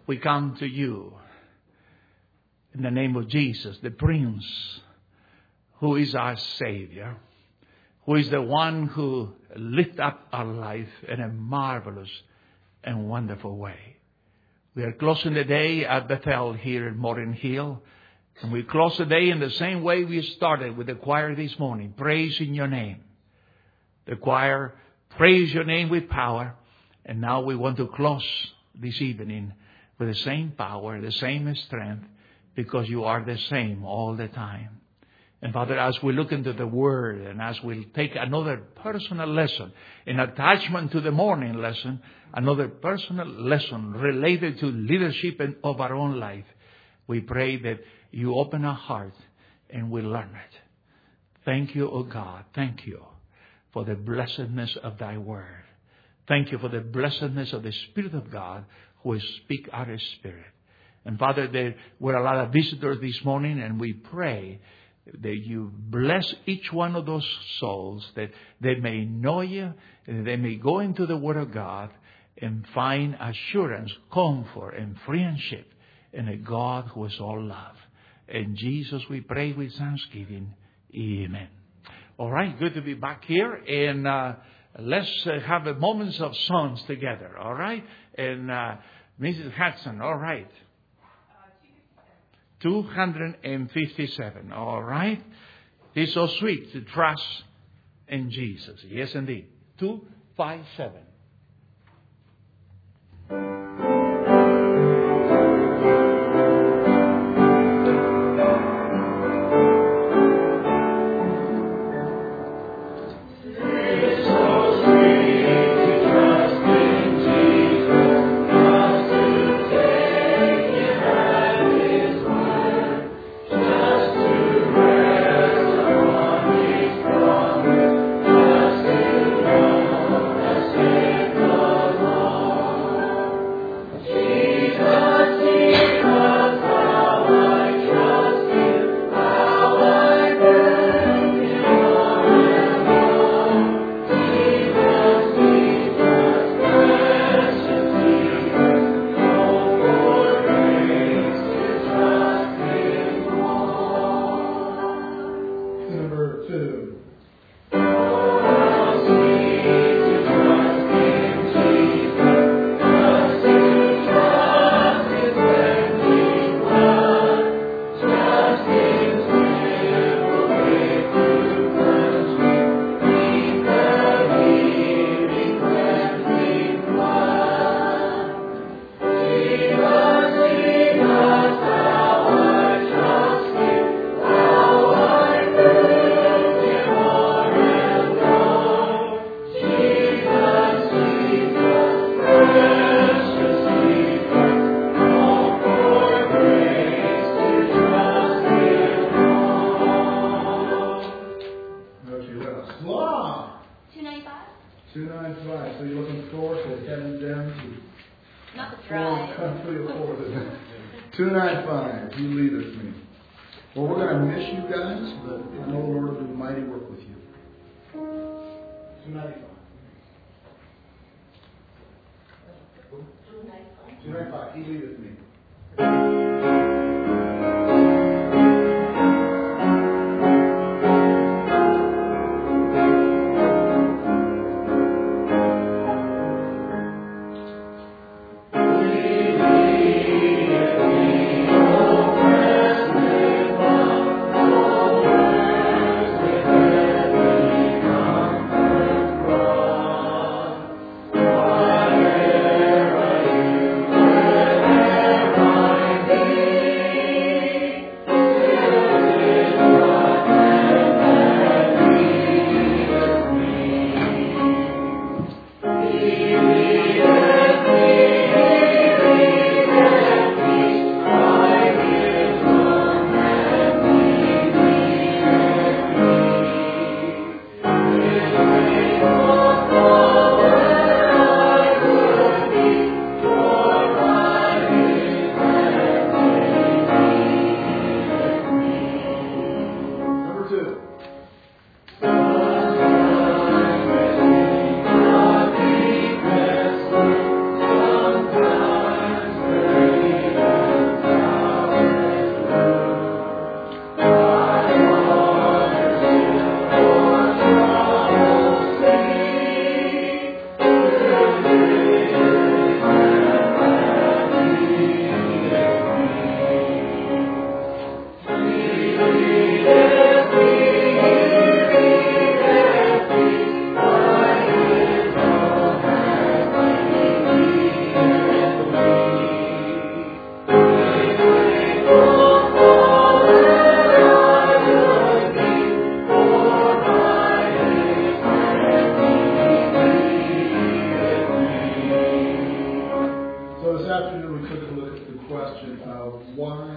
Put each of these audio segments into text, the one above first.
we come to you in the name of Jesus, the Prince, who is our Savior, who is the one who lifts up our life in a marvelous and wonderful way. We are closing the day at Bethel here in Morgan Hill. And we close the day in the same way we started with the choir this morning, praising your name. The choir praise your name with power. And now we want to close this evening with the same power, the same strength, because you are the same all the time. And Father, as we look into the Word and as we take another personal lesson in attachment to the morning lesson, another personal lesson related to leadership of our own life, we pray that you open our heart and we learn it. Thank you, O God. Thank you for the blessedness of thy Word. Thank you for the blessedness of the Spirit of God who will speak our spirit. And Father, there were a lot of visitors this morning, and we pray that you bless each one of those souls, that they may know you, and they may go into the Word of God and find assurance, comfort, and friendship in a God who is all love. In Jesus we pray with thanksgiving. Amen. All right, good to be back here. And let's have a moments of songs together. All right? And Mrs. Hudson, all right. 257. All right. It's so sweet to trust in Jesus. Yes, indeed. 257.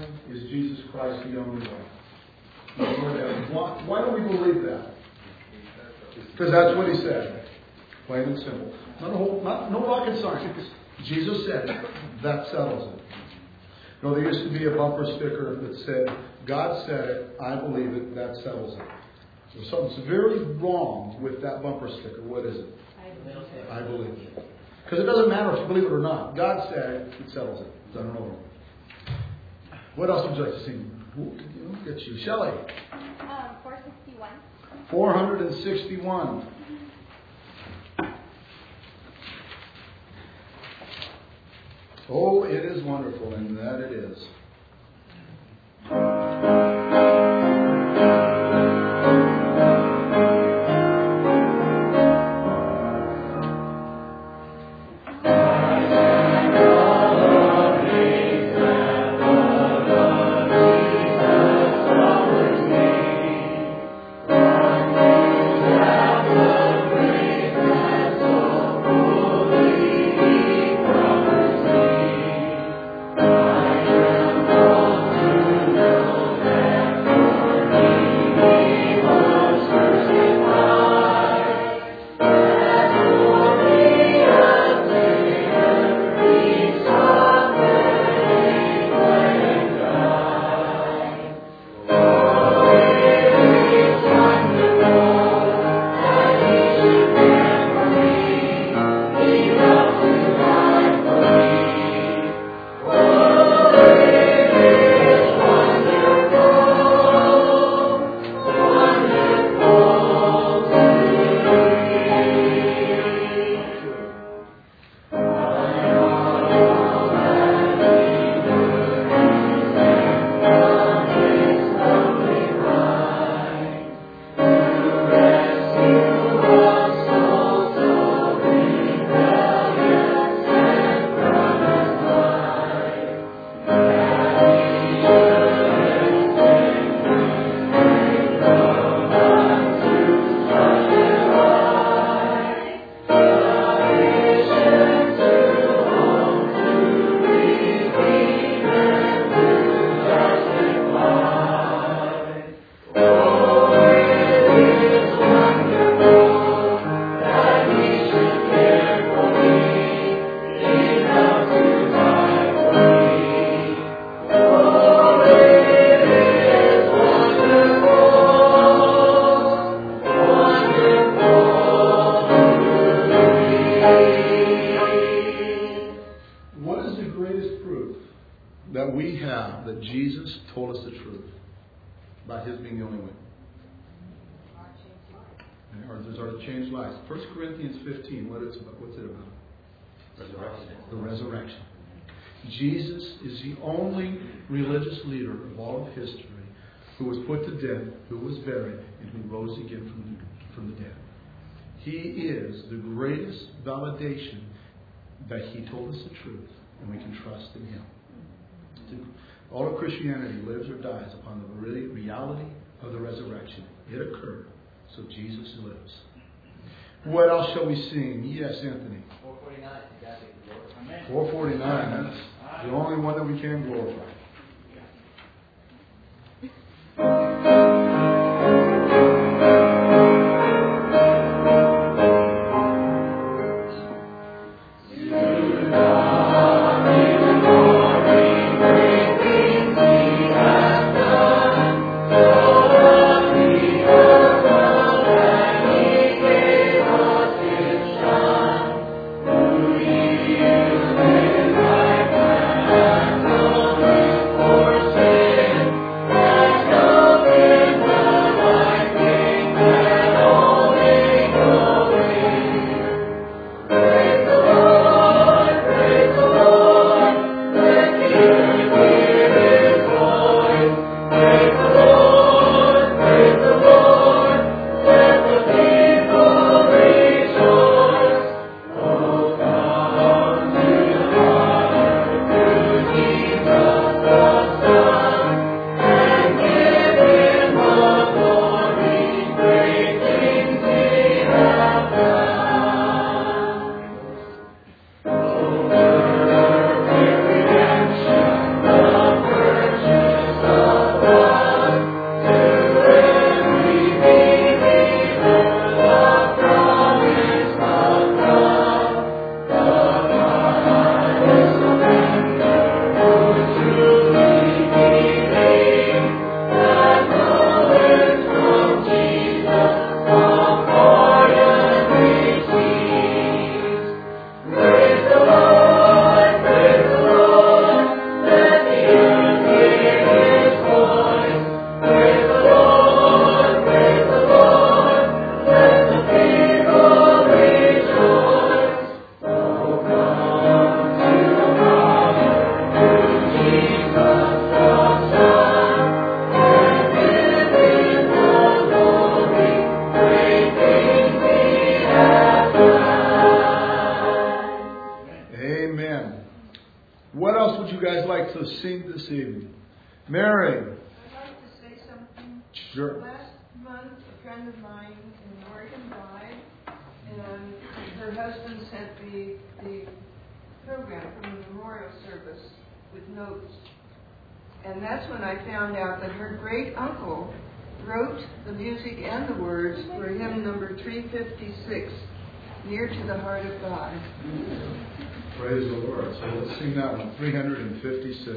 is Jesus Christ the only way. Why do we believe that? Because that's what he said. Plain and simple. No rocket science. Jesus said it. That settles it. There used to be a bumper sticker that said, God said it, I believe it, that settles it. There's something very wrong with that bumper sticker. What is it? I believe it. Because it doesn't matter if you believe it or not. God said it, it settles it. Done and over. What else would you like to sing? Get you. Shelley. 461. 461. Oh, it is wonderful, and that it is. Jesus is the only religious leader of all of history who was put to death, who was buried, and who rose again from the dead. He is the greatest validation that he told us the truth, and we can trust in him. All of Christianity lives or dies upon the reality of the resurrection. It occurred, so Jesus lives. What else shall we sing? Yes, Anthony. 449. 449. That's the only one that we can glorify. For sin this evening. Mary. I'd like to say something. Sure. Last month, a friend of mine in Oregon died, and her husband sent me the program from the memorial service with notes. And that's when I found out that her great uncle wrote the music and the words for hymn number 356, Near to the Heart of God. Praise the Lord. So let's sing that one, 356.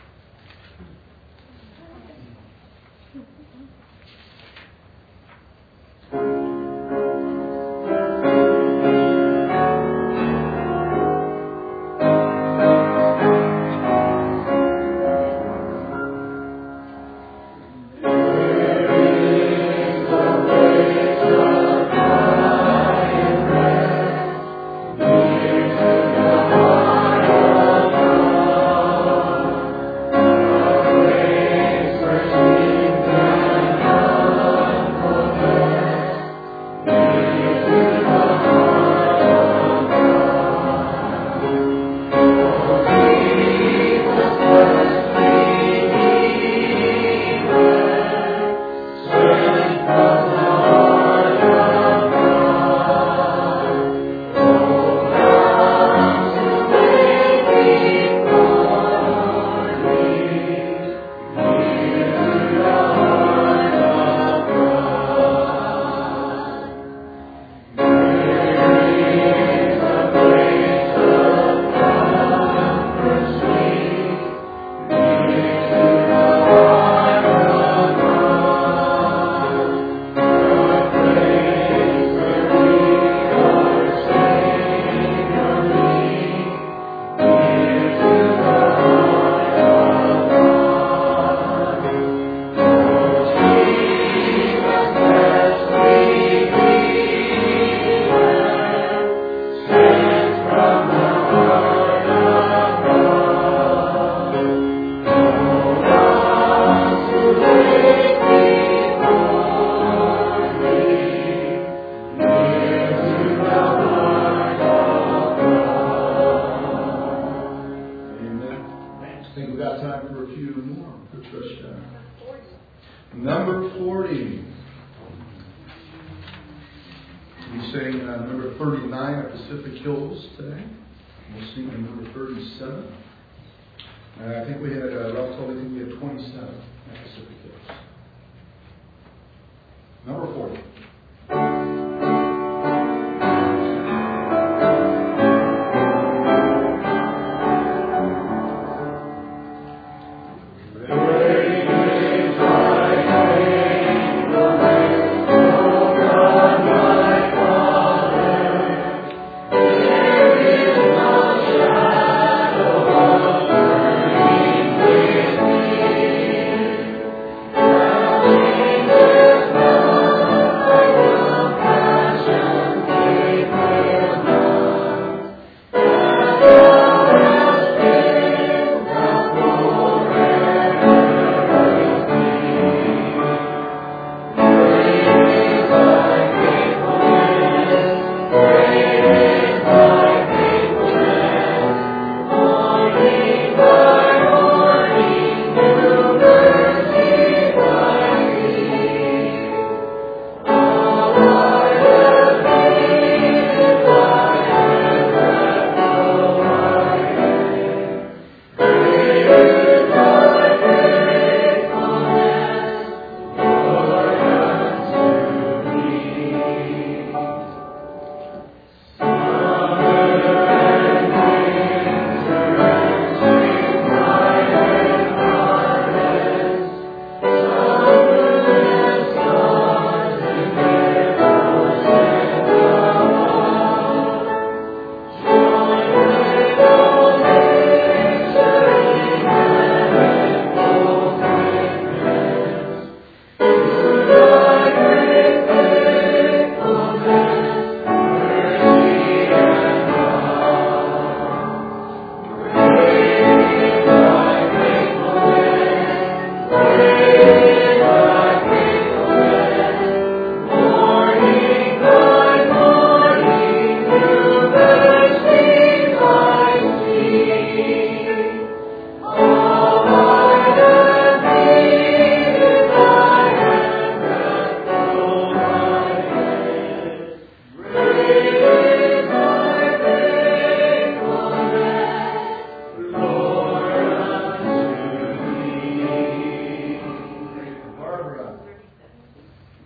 Number 40. We sang number 39 at Pacific Hills today. We'll sing number 37. I think we had, Ralph told me we had 27 at Pacific Hills. Number 40. Thank you.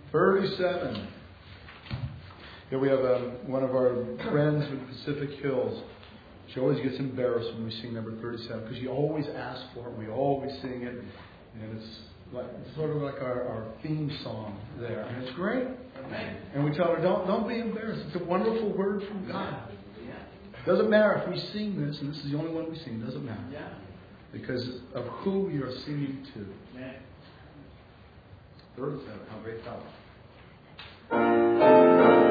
37. Here we have one of our friends with Pacific Hills. She always gets embarrassed when we sing number 37 because she always asks for it. We always sing it. And it's sort of like our theme song there. And it's great. And we tell her, don't be embarrassed. It's a wonderful word from God. Doesn't matter if we sing this, and this is the only one we sing, doesn't matter. Because of who you're singing to. 37, how great thou art.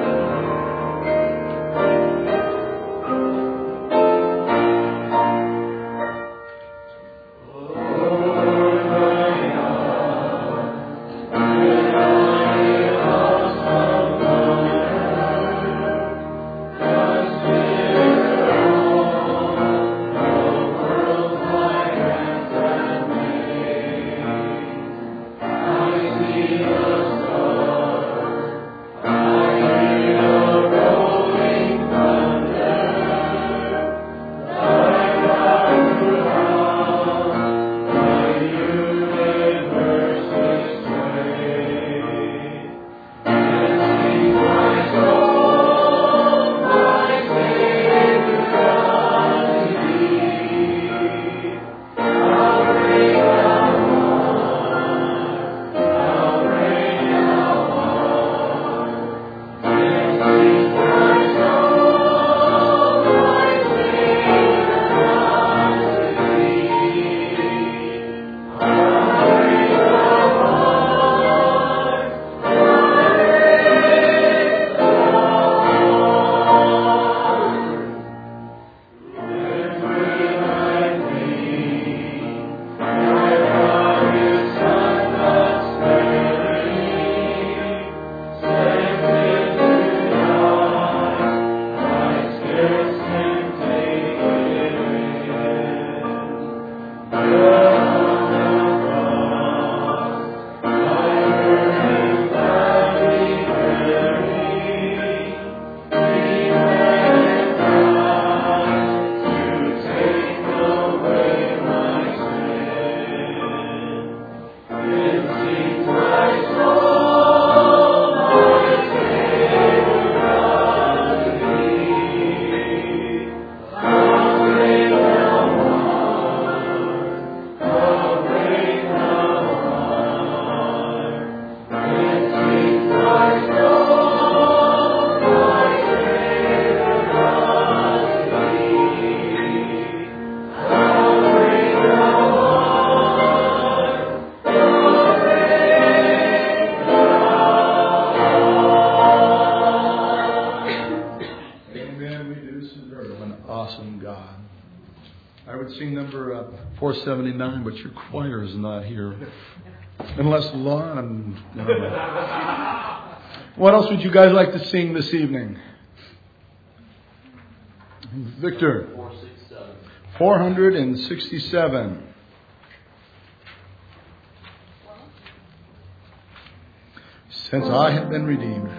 Awesome God. I would sing number 479, but your choir is not here. Unless Lon. What else would you guys like to sing this evening? Victor. 467. Since I have been redeemed.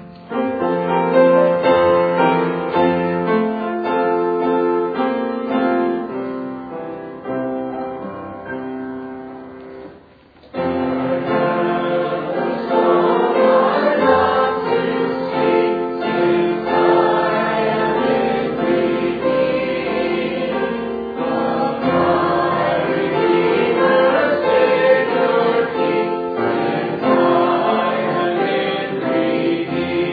Redeemed.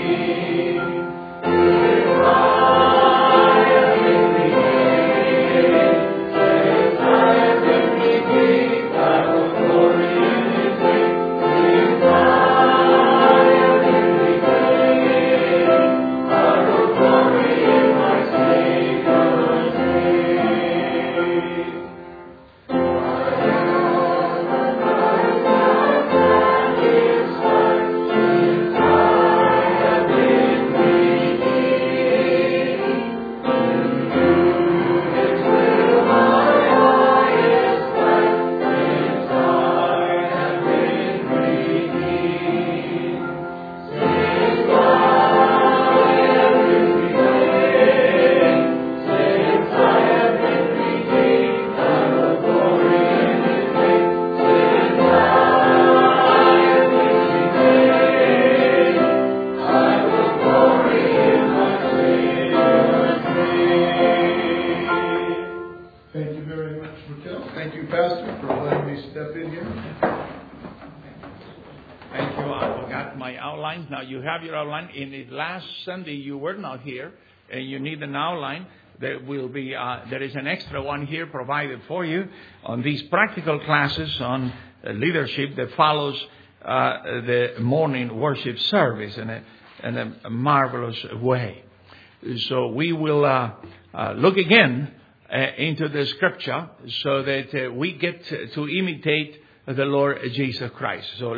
back my outlines. Now you have your outline. In the last Sunday you were not here, and you need an outline. There will be there is an extra one here provided for you on these practical classes on leadership that follows the morning worship service in a marvelous way. So we will look again into the Scripture so that we get to imitate the Lord Jesus Christ. So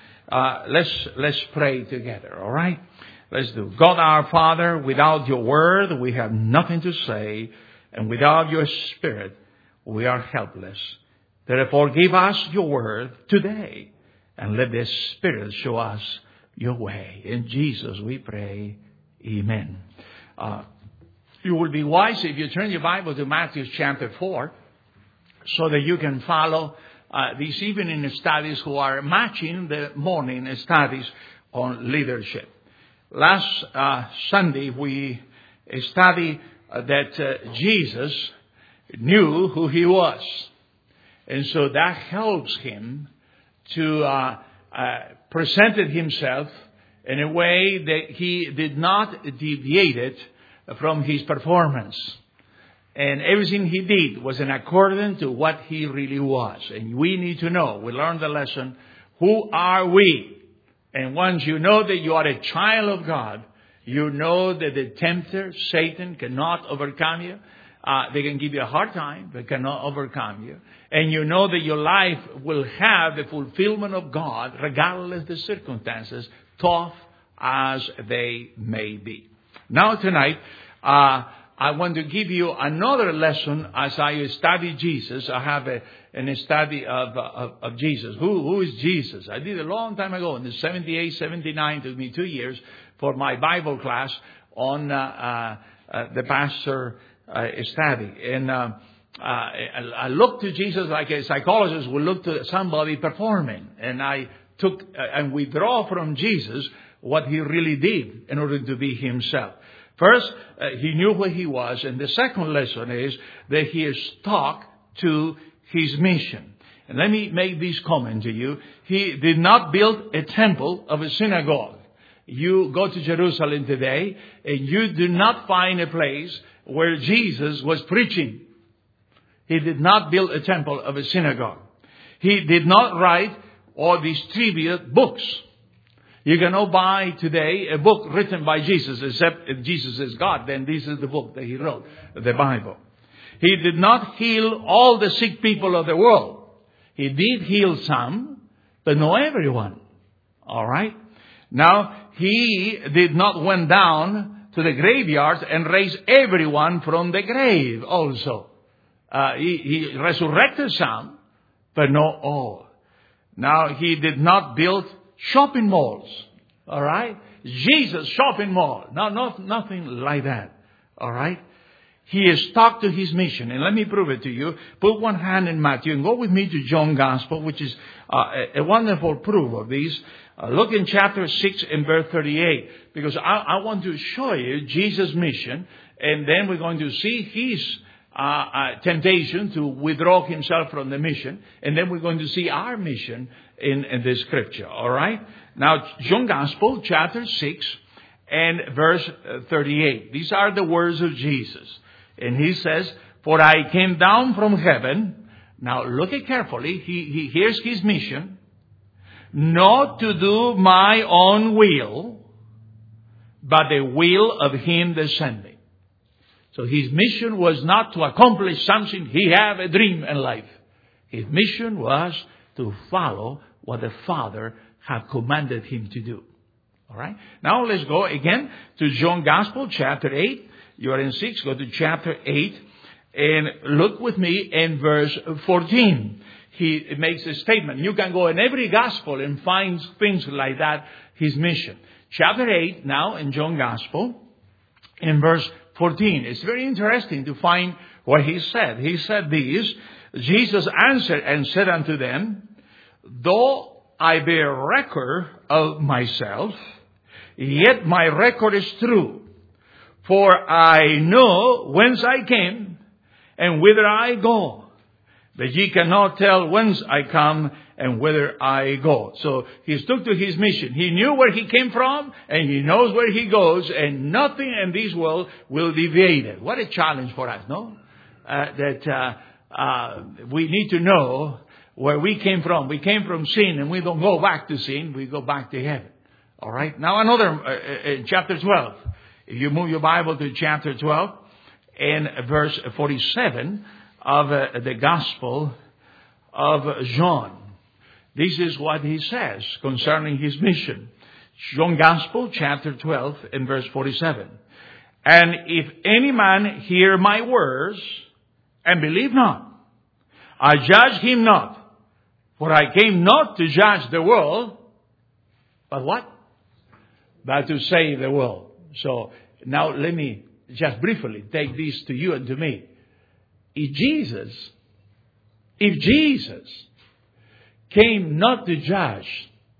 let's pray together. All right. Let's do. God our Father, without your word, we have nothing to say. And without your Spirit, we are helpless. Therefore, give us your word today. And let the Spirit show us your way. In Jesus we pray. Amen. You will be wise if you turn your Bible to Matthew chapter 4 so that you can follow these evening studies who are matching the morning studies on leadership. Last Sunday, we studied that Jesus knew who he was. And so that helps him to present himself in a way that he did not deviate from his performance. And everything he did was in accordance to what he really was. And we need to know, we learned the lesson, who are we? And once you know that you are a child of God, you know that the tempter, Satan, cannot overcome you. They can give you a hard time, but cannot overcome you. And you know that your life will have the fulfillment of God, regardless of the circumstances, tough as they may be. Now tonight, I want to give you another lesson as I study Jesus. I have a study of Jesus. Who is Jesus? I did a long time ago, in the 78, 79, took me 2 years for my Bible class on the pastor study. And I looked to Jesus like a psychologist would look to somebody performing. And I took and withdraw from Jesus what he really did in order to be himself. First, he knew who he was. And the second lesson is that he stuck to his mission. And let me make this comment to you. He did not build a temple of a synagogue. You go to Jerusalem today and you do not find a place where Jesus was preaching. He did not build a temple of a synagogue. He did not write or distribute books. You cannot buy today a book written by Jesus, except if Jesus is God, then this is the book that he wrote, the Bible. He did not heal all the sick people of the world. He did heal some, but not everyone. All right? Now, he did not went down to the graveyard and raise everyone from the grave also. He resurrected some, but not all. Now, he did not build shopping malls. All right? Jesus shopping mall. No, nothing like that. All right? He is stuck to his mission. And let me prove it to you. Put one hand in Matthew and go with me to John's Gospel, which is a wonderful proof of this. Look in chapter 6 and verse 38. Because I want to show you Jesus' mission. And then we're going to see his temptation to withdraw himself from the mission. And then we're going to see our mission in the Scripture. All right? Now, John's Gospel, chapter 6 and verse 38. These are the words of Jesus. And he says, "For I came down from heaven." Now, look at carefully. Here's his mission. "Not to do my own will, but the will of him that sent me." So his mission was not to accomplish something. He had a dream in life. His mission was to follow what the Father had commanded him to do. All right. Now let's go again to John's Gospel, chapter 8. You are in 6. Go to chapter 8 and look with me in verse 14. He makes a statement. You can go in every gospel and find things like that, his mission. Chapter 8 now in John's Gospel in verse 14. It's very interesting to find what he said. He said this: "Jesus answered and said unto them, Though I bear record of myself, yet my record is true. For I know whence I came and whither I go. But ye cannot tell whence I come and whither I go. So he stuck to his mission. He knew where he came from and he knows where he goes, and nothing in this world will deviate it. What a challenge for us, no? We need to know where we came from. We came from sin, and we don't go back to sin. We go back to heaven. All right. Now another, chapter 12. If you move your Bible to chapter 12 and verse 47 of the Gospel of John. This is what he says concerning his mission. John Gospel, chapter 12 and verse 47. And if any man hear my words and believe not, I judge him not. For I came not to judge the world, but what? But to save the world. So now let me just briefly take this to you and to me. If Jesus came not to judge,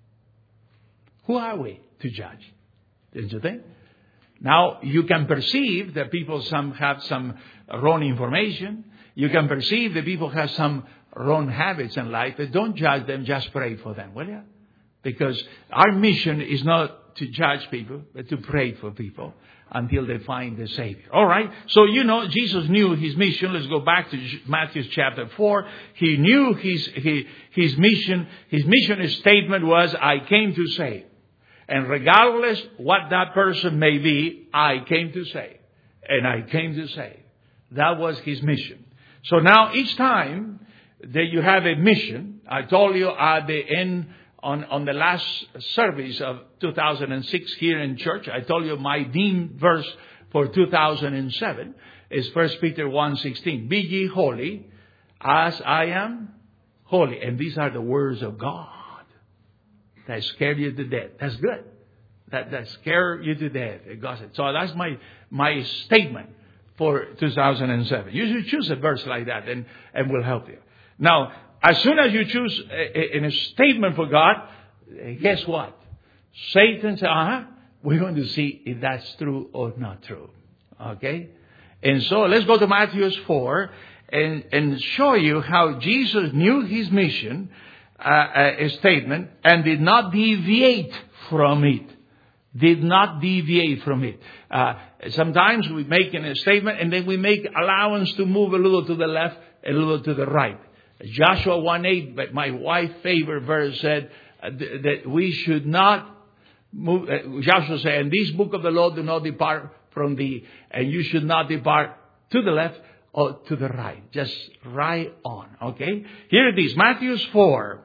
who are we to judge? Don't you think? Now, you can perceive that people have some wrong information. You can perceive that people have some wrong habits in life. But don't judge them, just pray for them, will you? Because our mission is not to judge people, but to pray for people until they find the Savior. All right. So, Jesus knew his mission. Let's go back to Matthew chapter 4. He knew his mission. His mission statement was, I came to save. And regardless what that person may be, I came to save. And I came to save. That was his mission. So now each time that you have a mission, I told you at the end, on the last service of 2006 here in church, I told you my theme verse for 2007 is 1 Peter 1:16. Be ye holy as I am holy. And these are the words of God that scare you to death. That's good. That scare you to death. God said. So that's my statement for 2007. You should choose a verse like that and will help you. Now, as soon as you choose a statement for God, guess what? Satan says, we're going to see if that's true or not true. Okay? And so let's go to Matthew 4 and show you how Jesus knew his mission, a statement, and did not deviate from it. Did not deviate from it. Sometimes we make a statement and then we make allowance to move a little to the left, a little to the right. Joshua 1:8, but my wife's favorite verse said that we should not move. Joshua said, "In this book of the law do not depart from thee, and you should not depart to the left or to the right." Just right on. Okay? Here it is, Matthew 4.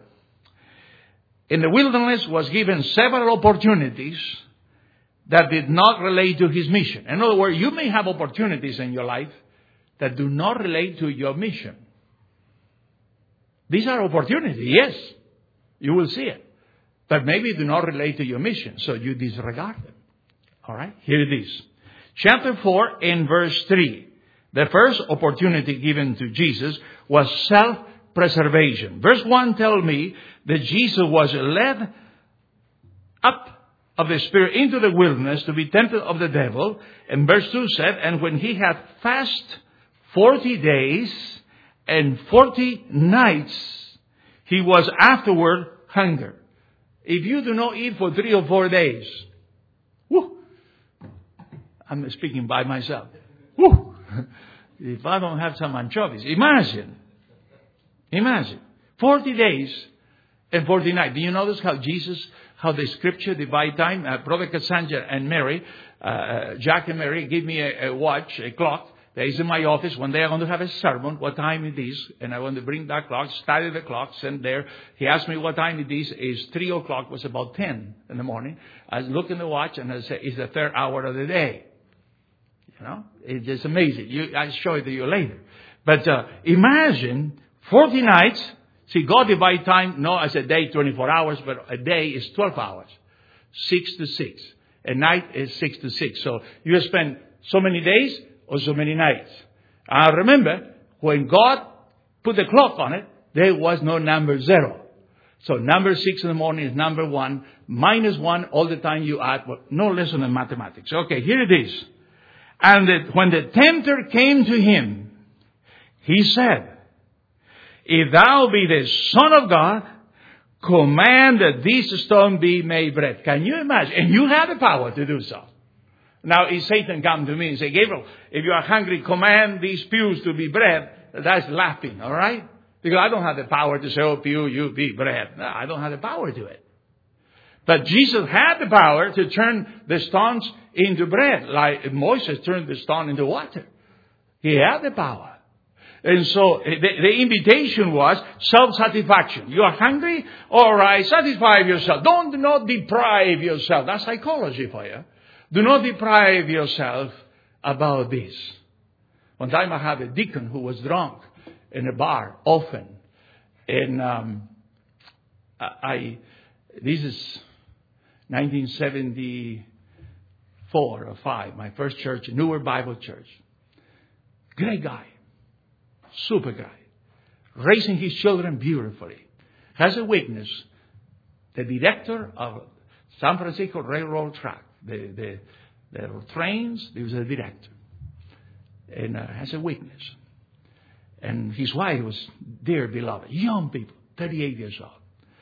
In the wilderness was given several opportunities that did not relate to his mission. In other words, you may have opportunities in your life that do not relate to your mission. These are opportunities, yes. You will see it. But maybe do not relate to your mission, so you disregard them. All right? Here it is. Chapter 4 in verse 3. The first opportunity given to Jesus was self-preservation. Verse 1 tells me that Jesus was led up of the Spirit into the wilderness to be tempted of the devil. And verse 2 said, and when he had fasted 40 days and 40 nights, he was afterward hunger. If you do not eat for 3 or 4 days, whoo, I'm speaking by myself. Whoo, if I don't have some anchovies, imagine 40 days and 40 nights. Do you notice how the scripture divide time? Brother Cassandra and Mary, Jack and Mary, give me a watch, a clock. That is in my office. One day I'm going to have a sermon, what time it is. And I want to bring that clock, study the clock, send there. He asked me what time it is. It's 3 o'clock. It was about 10 in the morning. I look in the watch and I say, it's the 3rd hour of the day. You know, it's just amazing. I'll show it to you later. But imagine 40 nights. See, God divide time, no, as a day, 24 hours, but a day is 12 hours. 6 to 6. A night is 6 to 6. So you spend so many days or so many nights. I remember when God put the clock on it, there was no number 0. So number 6 in the morning is number 1. Minus 1 all the time you add. Well, no lesson in mathematics. Okay, here it is. And when the tempter came to him, he said, if thou be the Son of God, command that this stone be made bread. Can you imagine? And you have the power to do so. Now, if Satan come to me and say, Gabriel, if you are hungry, command these pews to be bread, that's laughing, all right? Because I don't have the power to say, oh, pew, you be bread. No, I don't have the power to it. But Jesus had the power to turn the stones into bread, like Moses turned the stone into water. He had the power. And so the invitation was self-satisfaction. You are hungry? All right, satisfy yourself. Do not deprive yourself. That's psychology for you. Do not deprive yourself about this. One time I had a deacon who was drunk in a bar often. And this is 1974 or 5, my first church, Newark Bible Church. Great guy. Super guy. Raising his children beautifully. Has a witness. The director of San Francisco Railroad track. The trains, he was a director. And has a witness. And his wife was dear beloved. Young people, 38 years old.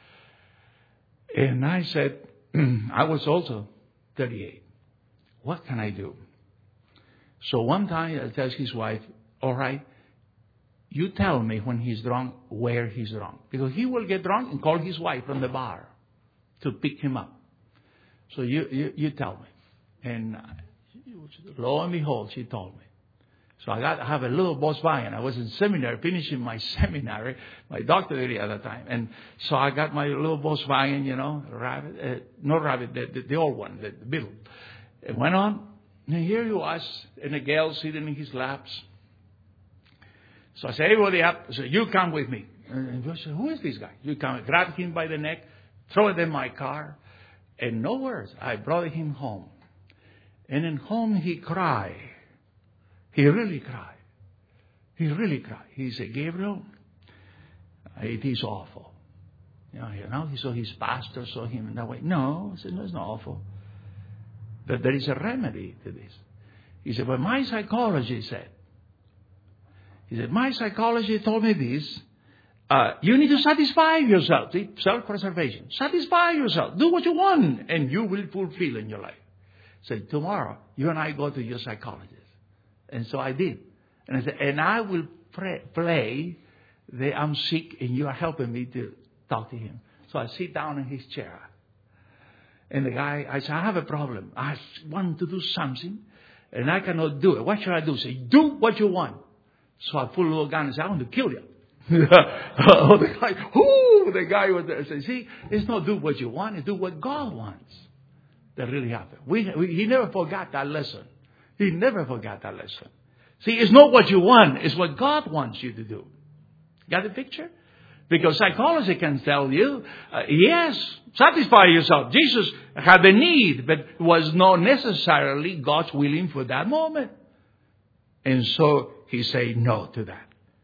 And I said, I was also 38. What can I do? So one time I tells his wife, all right, you tell me when he's drunk where he's drunk. Because he will get drunk and call his wife from the bar to pick him up. So you tell me. And lo and behold, she told me. So I have a little Volkswagen. I was in seminary, finishing my seminary, my doctorate at the time. And so I got my little Volkswagen, the old one, the middle. It went on, and here he was, and a girl sitting in his laps. So I said, everybody up. I said, you come with me. And I said, who is this guy? You come, grab him by the neck, throw it in my car. And no words, I brought him home. And in home he cried. He really cried. He really cried. He said, Gabriel, it is awful. So his pastor saw him in that way. No, I said, no, it's not awful. But there is a remedy to this. He said, well, my psychology said. He said, my psychology told me this. You need to satisfy yourself. See, self-preservation. Satisfy yourself. Do what you want, and you will fulfill in your life. So tomorrow, you and I go to your psychologist. And so I did. And I said, and I will play that I'm sick, and you are helping me to talk to him. So I sit down in his chair. And the guy, I said, I have a problem. I want to do something, and I cannot do it. What should I do? Say, do what you want. So I pull a little gun and say, I want to kill you. The guy was there. Say, see, it's not do what you want, it's do what God wants. That really happened. He never forgot that lesson. He never forgot that lesson. See, it's not what you want, it's what God wants you to do. Got the picture? Because psychology can tell you, yes, satisfy yourself. Jesus had a need, but it was not necessarily God's willing for that moment. And so he said no to that.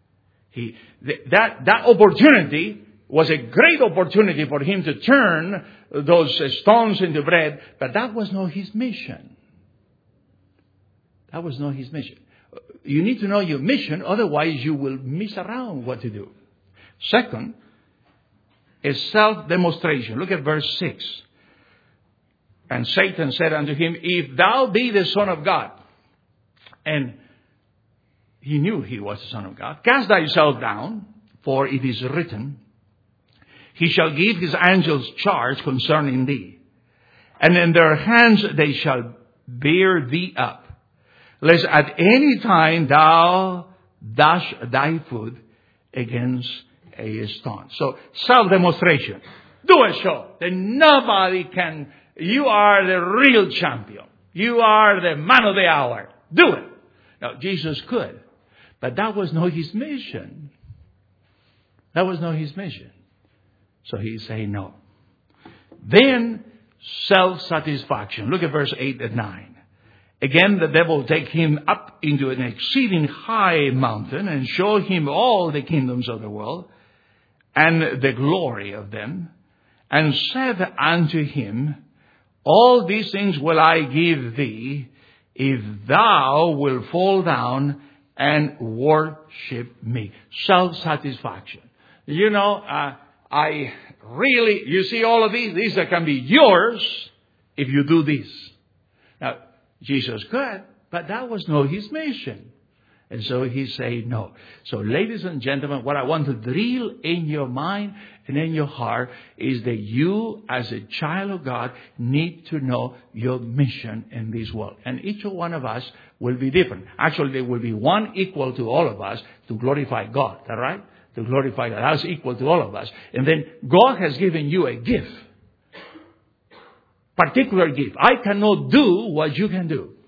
That opportunity was a great opportunity for him to turn those stones into bread, but that was not his mission. That was not his mission. You need to know your mission, otherwise you will miss around what to do. Second, is self-demonstration. Look at verse 6. And Satan said unto him, if thou be the Son of God, and he knew he was the Son of God, cast thyself down, for it is written, he shall give his angels charge concerning thee, and in their hands they shall bear thee up, lest at any time thou dash thy foot against a stone. So, self-demonstration. Do a show that nobody can. You are the real champion. You are the man of the hour. Do it. Now, Jesus could. But that was not his mission. That was not his mission. So he said no. Then, self-satisfaction. Look at verse 8 and 9. Again, the devil take him up into an exceeding high mountain and show him all the kingdoms of the world and the glory of them, and said unto him, all these things will I give thee, if thou wilt fall down and worship me. Self-satisfaction. I really, you see all of these can be yours if you do this. Now, Jesus could, but that was not his mission. And so he said no. So ladies and gentlemen, what I want to drill in your mind and in your heart is that you as a child of God need to know your mission in this world. And each one of us will be different. Actually, there will be one equal to all of us to glorify God. All right? To glorify God. That's equal to all of us. And then God has given you a gift. Particular gift. I cannot do what you can do.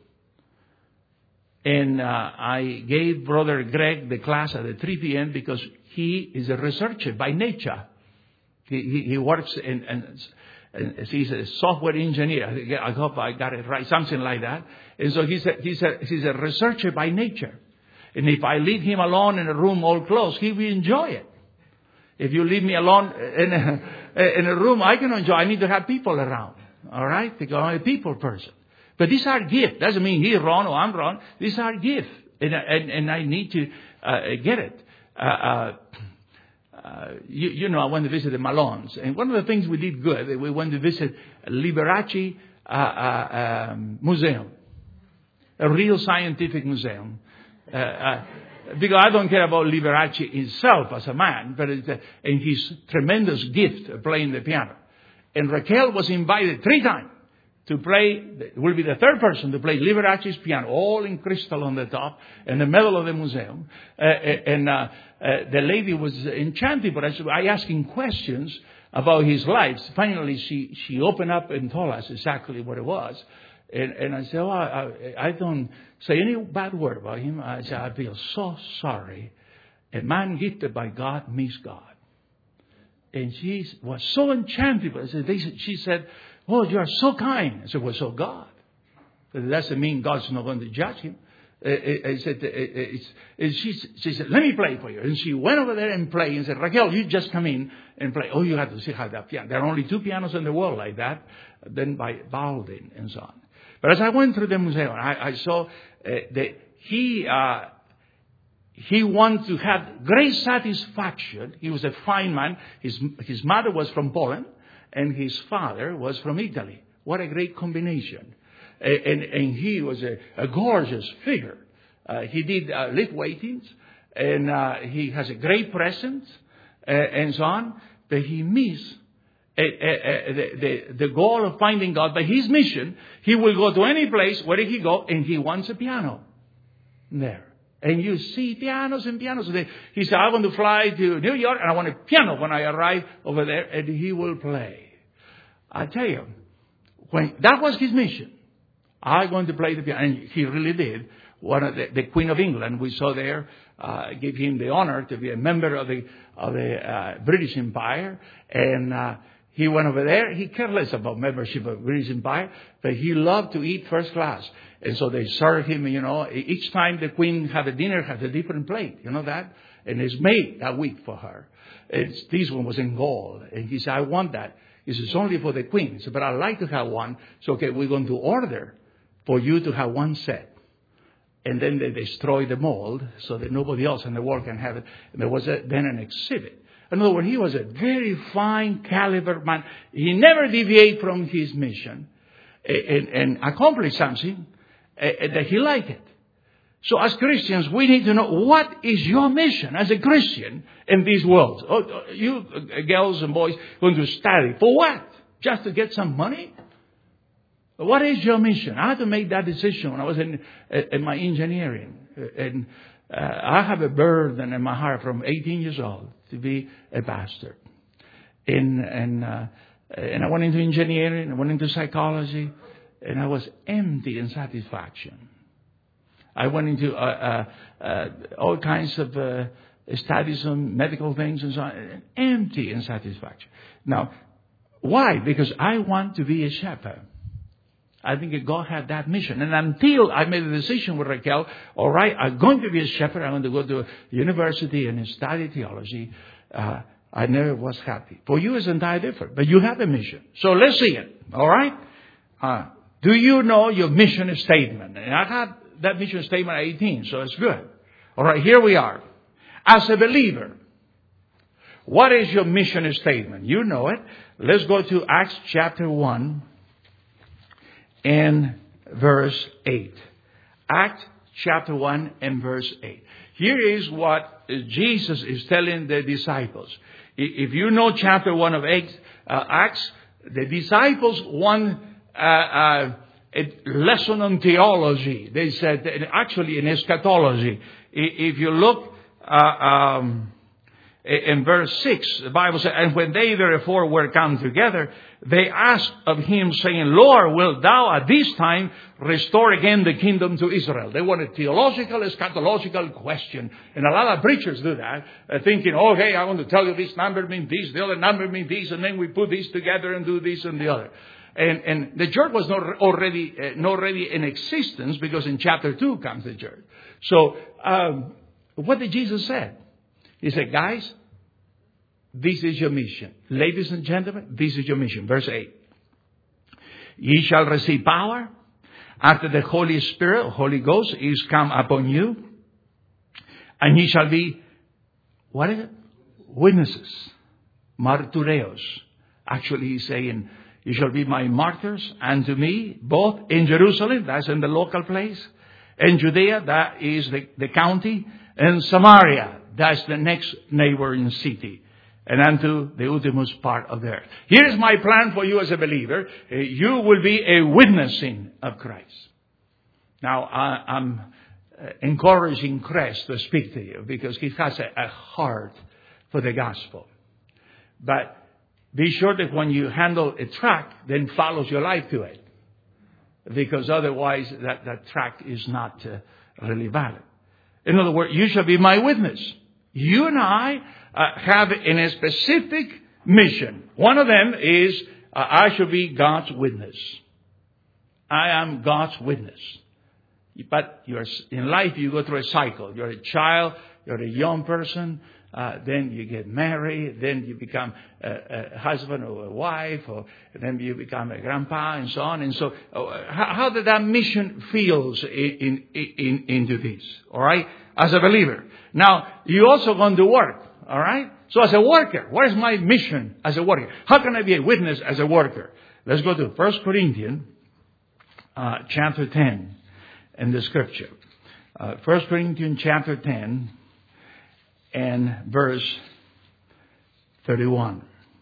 And I gave Brother Greg the class at the 3 p.m. because he is a researcher by nature. He works and he's a software engineer. I hope I got it right, something like that. And so he's a researcher by nature. And if I leave him alone in a room all closed, he will enjoy it. If you leave me alone in a room, I can enjoy. I need to have people around. All right, because I'm a people person. But these are gifts. Doesn't mean he's wrong or I'm wrong. These are gifts. And I need to get it. I went to visit the Malones. And one of the things we did good, we went to visit Liberace Museum. A real scientific museum. Because I don't care about Liberace himself as a man, but and his tremendous gift of playing the piano. And Raquel was invited 3 times. To play, will be the 3rd person to play Liberace's piano, all in crystal on the top, in the middle of the museum. The lady was enchanted, but I asked him questions about his life. Finally, she opened up and told us exactly what it was. And I said, I don't say any bad word about him. I said, I feel so sorry. A man gifted by God meets God. And she was so enchanted. She said, oh, you are so kind. I said, well, so God. But that doesn't mean God's not going to judge him. She said, let me play for you. And she went over there and played and said, Raquel, you just come in and play. Oh, you have to see how that piano. There are only 2 pianos in the world like that, then by Baldwin and so on. But as I went through the museum, I saw that he wanted to have great satisfaction. He was a fine man. His mother was from Poland. And his father was from Italy. What a great combination. And he was a gorgeous figure. He did lift weightings. And he has a great presence. And so on. But he missed the goal of finding God. By his mission, he will go to any place. Where did he go? And he wants a piano there. And you see pianos and pianos. He said, I want to fly to New York and I want a piano when I arrive over there. And he will play. I tell you, when that was his mission. I'm going to play the piano. And he really did. One of the Queen of England we saw there gave him the honor to be a member of the British Empire. And he went over there. He cared less about membership of British Empire. But he loved to eat first class. And so they served him, each time the Queen had a dinner, had a different plate. You know that? And it's made that week for her. This one was in gold. And he said, I want that. He said, it's only for the Queen. He said, but I'd like to have one. So, okay, we're going to order for you to have one set. And then they destroyed the mold so that nobody else in the world can have it. And there was then an exhibit. In other words, he was a very fine caliber man. He never deviated from his mission and accomplished something that he liked it. So as Christians, we need to know what is your mission as a Christian in this world. Oh, you girls and boys going to study. For what? Just to get some money? What is your mission? I had to make that decision when I was in my engineering. And I have a burden in my heart from 18 years old to be a pastor. And I went into engineering, I went into psychology, and I was empty in satisfaction. I went into all kinds of studies on medical things and so on, empty in satisfaction. Now, why? Because I want to be a shepherd. I think God had that mission. And until I made a decision with Raquel, all right, I'm going to be a shepherd. I'm going to go to university and study theology. I never was happy. For you, it's entirely different. But you have a mission. So let's see it. All right? Do you know your mission statement? And I had that mission statement at 18, so it's good. All right, here we are. As a believer, What is your mission statement? You know it. Let's go to Acts chapter 1 and verse 8. Acts chapter 1 and verse 8. Here is what Jesus is telling the disciples. If you know chapter 1 of Acts, the disciples want a lesson on theology. They said, actually in eschatology. If you look in verse 6, the Bible says, and when they therefore were come together, they asked of him, saying, Lord, wilt thou at this time restore again the kingdom to Israel? They want a theological, eschatological question. And a lot of preachers do that, thinking, okay, I want to tell you this number means this, the other number means this, and then we put these together and do this and the other. And the church was not already in existence, because in chapter 2 comes the church. So, what did Jesus say? He said, guys, this is your mission. Ladies and gentlemen, this is your mission. Verse 8. Ye shall receive power after the Holy Spirit, Holy Ghost, is come upon you. And ye shall be, what is it? Witnesses. Martyreos. Actually, he's saying, you shall be my martyrs unto me, both in Jerusalem, that's in the local place, in Judea, that is the county, and Samaria, that's the next neighboring city, and unto the uttermost part of the earth. Here's my plan for you as a believer. You will be a witnessing of Christ. Now, I'm encouraging Chris to speak to you, because he has a heart for the gospel. But be sure that when you handle a tract, then follows your life to it. Because otherwise that tract is not really valid. In other words, you shall be my witness. You and I have a specific mission. One of them is I shall be God's witness. I am God's witness. But in life you go through a cycle. You're a child, you're a young person, then you get married, then you become a husband or a wife, or then you become a grandpa, and so on. And so, how did that mission feels into this? All right, as a believer. Now, you also going to work. All right. So, as a worker, what is my mission as a worker? How can I be a witness as a worker? Let's go to 1 Corinthians chapter 10 in the Scripture. 1 Corinthians chapter 10. And verse 31.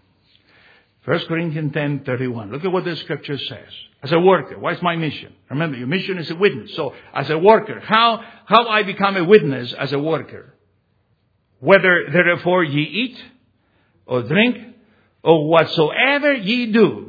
1 Corinthians 10:31. Look at what the Scripture says. As a worker, what is my mission? Remember, your mission is a witness. So, as a worker, how I become a witness as a worker? Whether therefore ye eat, or drink, or whatsoever ye do,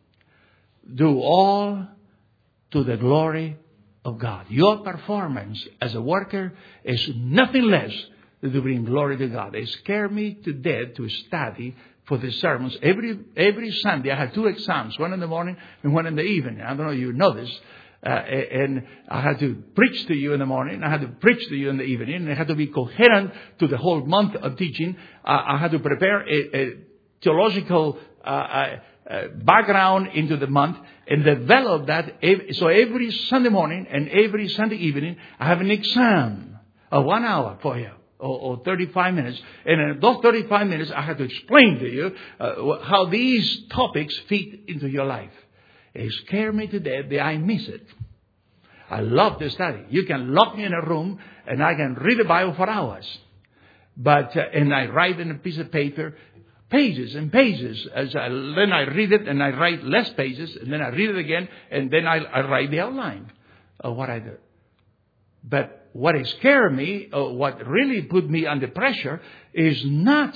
do all to the glory of God. Your performance as a worker is nothing less to bring glory to God. They scare me to death to study for the sermons. Every Sunday I had 2 exams, one in the morning and one in the evening. I don't know if you know this. And I had to preach to you in the morning. I had to preach to you in the evening. And I had to be coherent to the whole month of teaching. I had to prepare a theological background into the month and develop that. So every Sunday morning and every Sunday evening, I have an exam of 1 hour for you. Or 35 minutes. And in those 35 minutes, I had to explain to you how these topics fit into your life. It scared me to death that I miss it. I love to study. You can lock me in a room and I can read the Bible for hours. But, and I write in a piece of paper, pages and pages. Then I read it and I write less pages. And then I read it again. And then I write the outline of what I do. But what scared me, what really put me under pressure, is not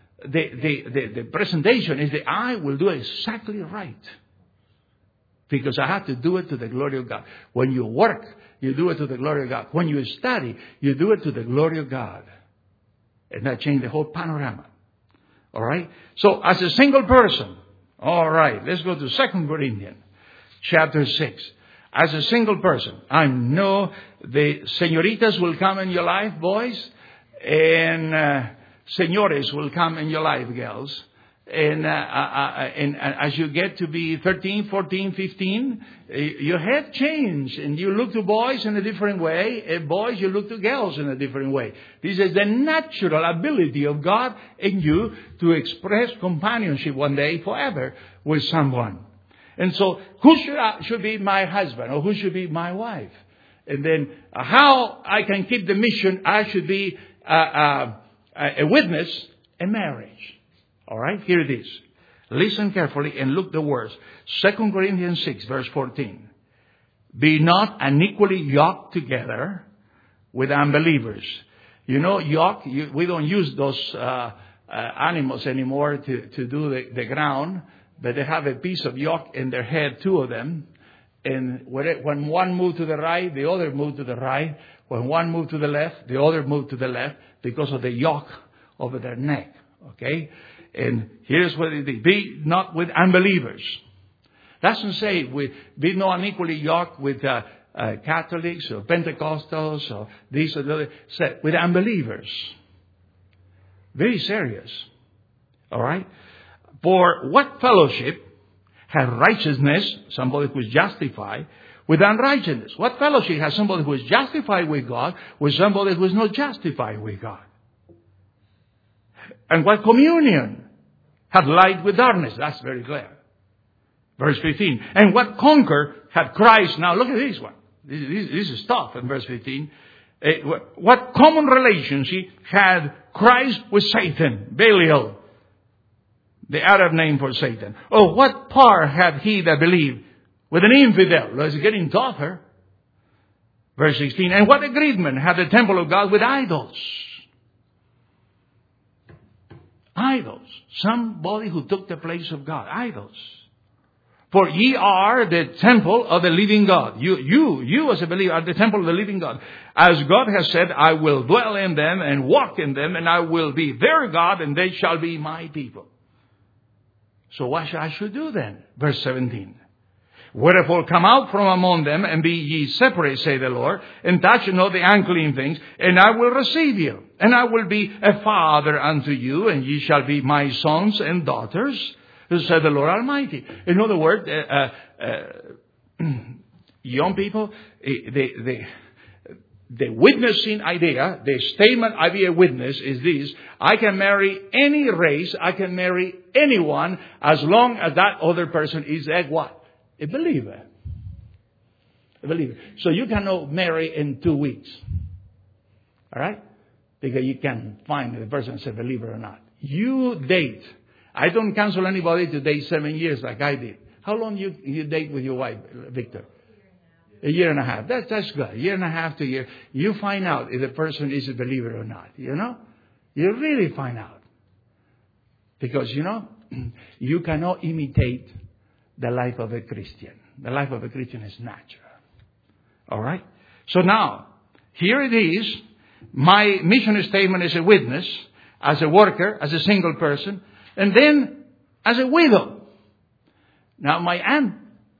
the presentation, is that I will do exactly right. Because I have to do it to the glory of God. When you work, you do it to the glory of God. When you study, you do it to the glory of God. And that changed the whole panorama. All right? So, as a single person, all right, let's go to 2 Corinthians chapter 6. As a single person, I know the señoritas will come in your life, boys, and señores will come in your life, girls. And as you get to be 13, 14, 15, your head changes and you look to boys in a different way. And boys, you look to girls in a different way. This is the natural ability of God in you to express companionship one day forever with someone. And so, who should be my husband or who should be my wife? And then how I can keep the mission, I should be a witness in marriage. All right, here it is. Listen carefully and look the words. 2 Corinthians 6, verse 14. Be not unequally yoked together with unbelievers. You know, yoke, we don't use those animals anymore to do the ground, but they have a piece of yoke in their head, two of them. And when one moved to the right, the other moved to the right. When one moved to the left, the other moved to the left because of the yoke over their neck. Okay? And here's what it is. Be not with unbelievers. Doesn't say be not unequally yoked with Catholics or Pentecostals or these or the other. Say with unbelievers. Very serious. All right? For what fellowship has righteousness, somebody who is justified, with unrighteousness? What fellowship has somebody who is justified with God with somebody who is not justified with God? And what communion had light with darkness? That's very clear. Verse 15. And what conquer had Christ? Now look at this one. This is tough in verse 15. What common relationship had Christ with Satan? Belial, the Arab name for Satan. Oh, what part had he that believed with an infidel? Well, it's getting tougher. Verse 16. And what agreement had the temple of God with idols? Idols. Somebody who took the place of God. Idols. For ye are the temple of the living God. You as a believer are the temple of the living God. As God has said, I will dwell in them and walk in them, and I will be their God, and they shall be my people. So what I should do then? Verse 17. Wherefore come out from among them, and be ye separate, say the Lord, and touch not the unclean things, and I will receive you. And I will be a father unto you, and ye shall be my sons and daughters, said the Lord Almighty. In other words, young people, the witnessing idea, the statement, I be a witness, is this: I can marry any race, I can marry anyone, as long as that other person is a what? A believer. A believer. So you cannot marry in 2 weeks. All right? Because you can find the person is a believer or not. You date. I don't counsel anybody to date 7 years like I did. How long you date with your wife, Victor? A year and a half. That's good. A year and a half to a year. You find out if the person is a believer or not. You know? You really find out. Because, you know, you cannot imitate the life of a Christian. The life of a Christian is natural. All right? So now, here it is. My mission statement is a witness, as a worker, as a single person, and then as a widow. Now, my aunt,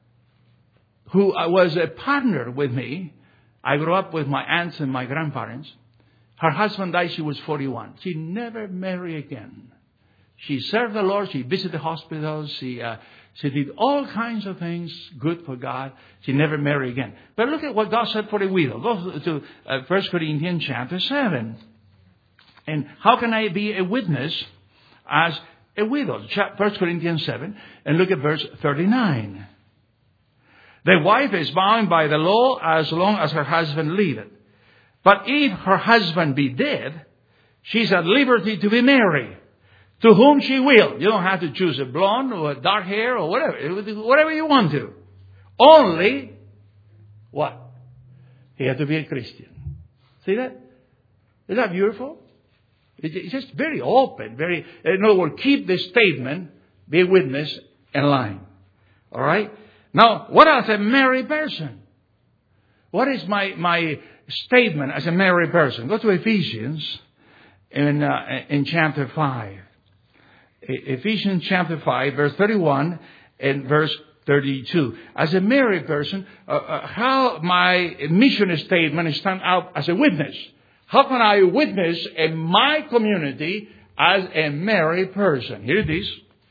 who was a partner with me, I grew up with my aunts and my grandparents. Her husband died, she was 41. She never married again. She served the Lord, she visited hospitals, she did all kinds of things good for God. She never married again. But look at what God said for a widow. Go to 1 Corinthians chapter 7. And how can I be a witness as a widow? 1 Corinthians 7. And look at verse 39. The wife is bound by the law as long as her husband liveth. But if her husband be dead, she's at liberty to be married to whom she will. You don't have to choose a blonde or a dark hair or whatever you want to. Only, what? He has to be a Christian. See that? Isn't that beautiful? It's just very open. In other words, keep the statement, be a witness, in line. All right? Now, what as a married person? What is my statement as a married person? Go to Ephesians in chapter 5. Ephesians chapter 5, verse 31 and verse 32. As a married person, how my mission statement stand out as a witness? How can I witness in my community as a married person? Here it is.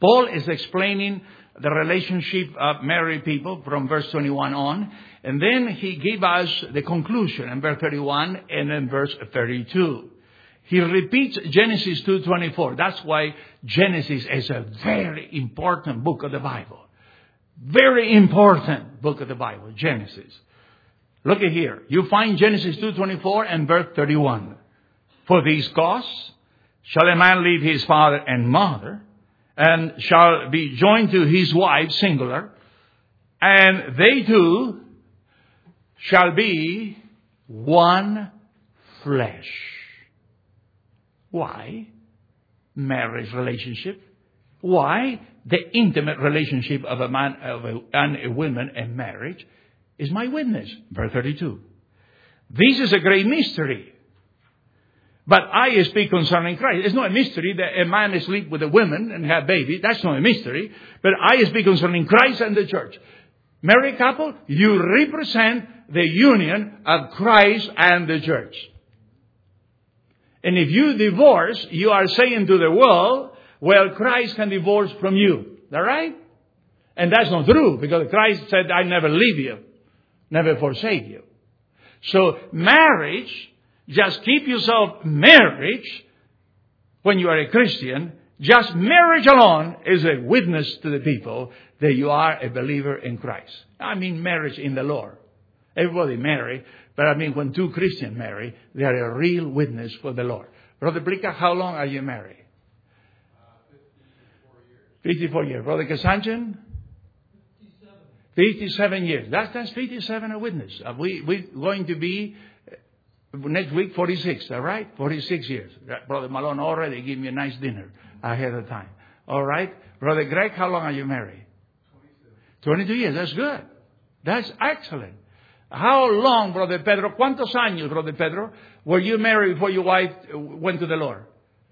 Paul is explaining the relationship of married people from verse 21 on. And then he gave us the conclusion in verse 31 and in verse 32. He repeats Genesis 2:24. That's why Genesis is a very important book of the Bible. Very important book of the Bible, Genesis. Look at here. You find Genesis 2:24 and verse 31. For this cause shall a man leave his father and mother, and shall be joined to his wife, singular, and they two shall be one flesh. Why? Marriage relationship. Why? The intimate relationship of a man and a woman in marriage is my witness. Verse 32. This is a great mystery. But I speak concerning Christ. It's not a mystery that a man sleep with a woman and have baby. That's not a mystery. But I speak concerning Christ and the church. Married couple, you represent the union of Christ and the church. And if you divorce, you are saying to the world, well, Christ can divorce from you. Is that right? And that's not true, because Christ said, I never leave you, never forsake you. So marriage, just keep yourself married when you are a Christian. Just marriage alone is a witness to the people that you are a believer in Christ. I mean marriage in the Lord. Everybody marry, but I mean when two Christians marry, they are a real witness for the Lord. Brother Blica, how long are you married? 54 years. Brother Kasanchan? 57 years. That's 57 a witness. We're going to be next week 46, all right? 46 years. Brother Malone already gave me a nice dinner ahead of time. All right? Brother Greg, how long are you married? 22 years. That's good. That's excellent. How long, Brother Pedro? ¿Cuántos años, Brother Pedro, were you married before your wife went to the Lord?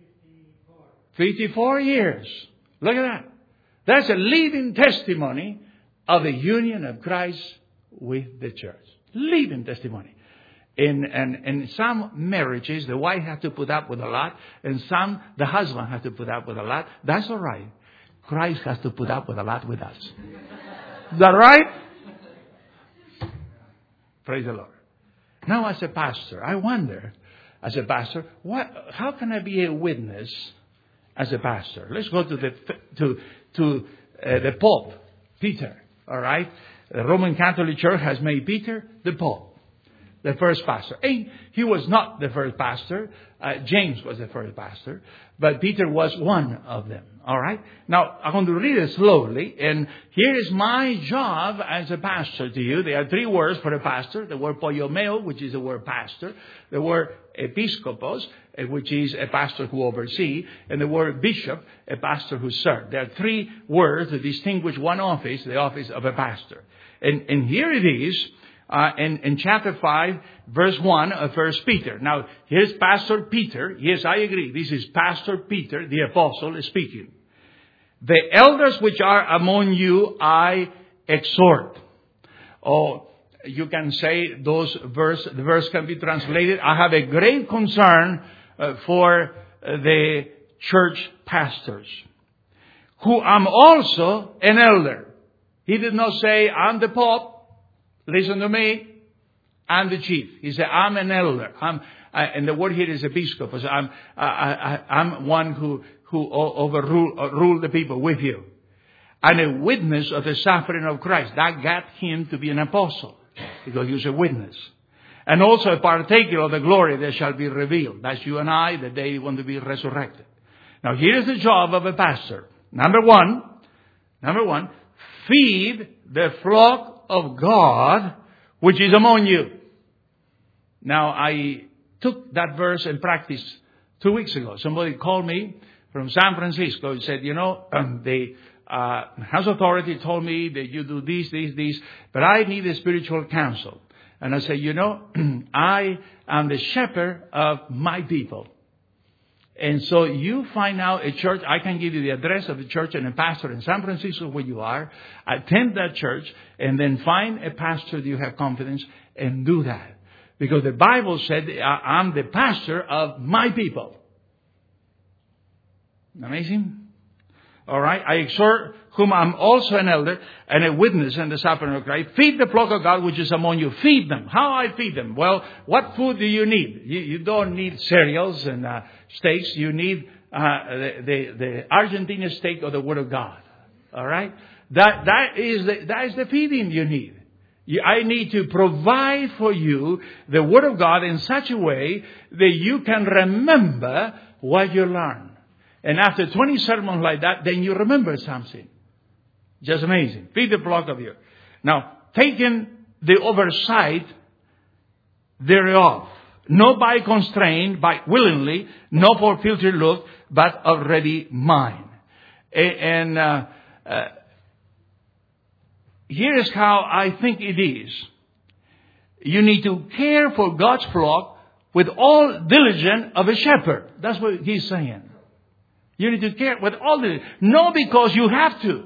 54 years. Look at that. That's a living testimony of the union of Christ with the church. Living testimony. In some marriages, the wife has to put up with a lot, and some, the husband has to put up with a lot. That's all right. Christ has to put up with a lot with us. Is that right? Praise the Lord. Now, as a pastor, I wonder, as a pastor, how can I be a witness as a pastor? Let's go to the Pope, Peter. All right, the Roman Catholic Church has made Peter the Pope, the first pastor. And he was not the first pastor. James was the first pastor, but Peter was one of them. All right. Now, I'm going to read it slowly. And here is my job as a pastor to you. There are three words for a pastor. The word poiomeo, which is the word pastor. The word episkopos, which is a pastor who oversees. And the word bishop, a pastor who serves. There are three words to distinguish one office, the office of a pastor. And here it is. In chapter 5, verse 1 of 1 Peter. Now, here's Pastor Peter. Yes, I agree. This is Pastor Peter, the apostle, speaking. The elders which are among you, I exhort. Oh, you can say the verse can be translated. I have a great concern for the church pastors, who am also an elder. He did not say, I'm the Pope. Listen to me. I'm the chief. He said, I'm an elder. And the word here is episcopos. I'm one who rule the people with you. And a witness of the suffering of Christ. That got him to be an apostle. Because he was a witness. And also a partaker of the glory that shall be revealed. That's you and I, the day you want to be resurrected. Now here's the job of a pastor. Number one, feed the flock of God, which is among you. Now, I took that verse in practice 2 weeks ago. Somebody called me from San Francisco and said, the House Authority told me that you do this, but I need a spiritual counsel. And I said, I am the shepherd of my people. And so you find out a church. I can give you the address of the church and a pastor in San Francisco where you are. Attend that church and then find a pastor that you have confidence and do that. Because the Bible said, I'm the pastor of my people. Amazing? All right. I exhort whom I'm also an elder and a witness in the suffering of Christ. Feed the flock of God which is among you. Feed them. How I feed them? Well, what food do you need? You don't need cereals and steaks. You need the Argentina steak of the Word of God. All right. That is the feeding you need. I need to provide for you the Word of God in such a way that you can remember what you learned. And after 20 sermons like that, then you remember something. Just amazing. Feed the flock of you. Now, taking the oversight thereof, not by constraint, but willingly, not for filtered look, but already mine. And here is how I think it is. You need to care for God's flock with all diligence of a shepherd. That's what he's saying. You need to care with all diligence. Not because you have to.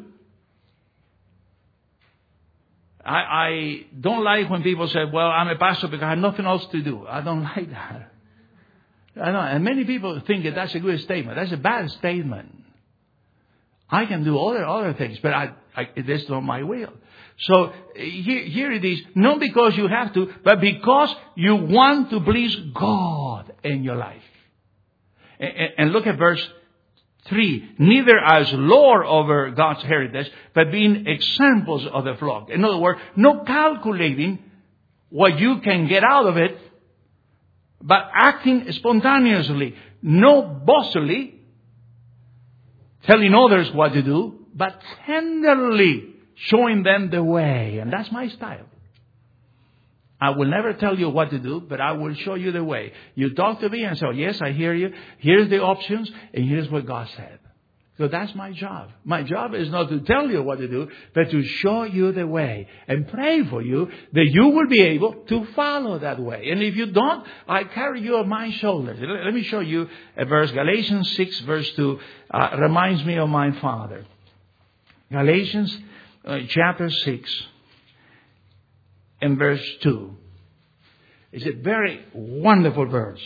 I don't like when people say, well, I'm a pastor because I have nothing else to do. I don't like that. I know, and many people think that that's a good statement. That's a bad statement. I can do other things, but that's not my will. So here it is, not because you have to, but because you want to please God in your life. And look at verse 3. Neither as Lord over God's heritage, but being examples of the flock. In other words, not calculating what you can get out of it, but acting spontaneously, not boastfully, telling others what to do, but tenderly showing them the way. And that's my style. I will never tell you what to do, but I will show you the way. You talk to me and say, yes, I hear you. Here's the options, and here's what God said. So that's my job. My job is not to tell you what to do, but to show you the way and pray for you that you will be able to follow that way. And if you don't, I carry you on my shoulders. Let me show you a verse. Galatians 6 verse 2 reminds me of my father. Galatians chapter 6 and verse 2. It's a very wonderful verse.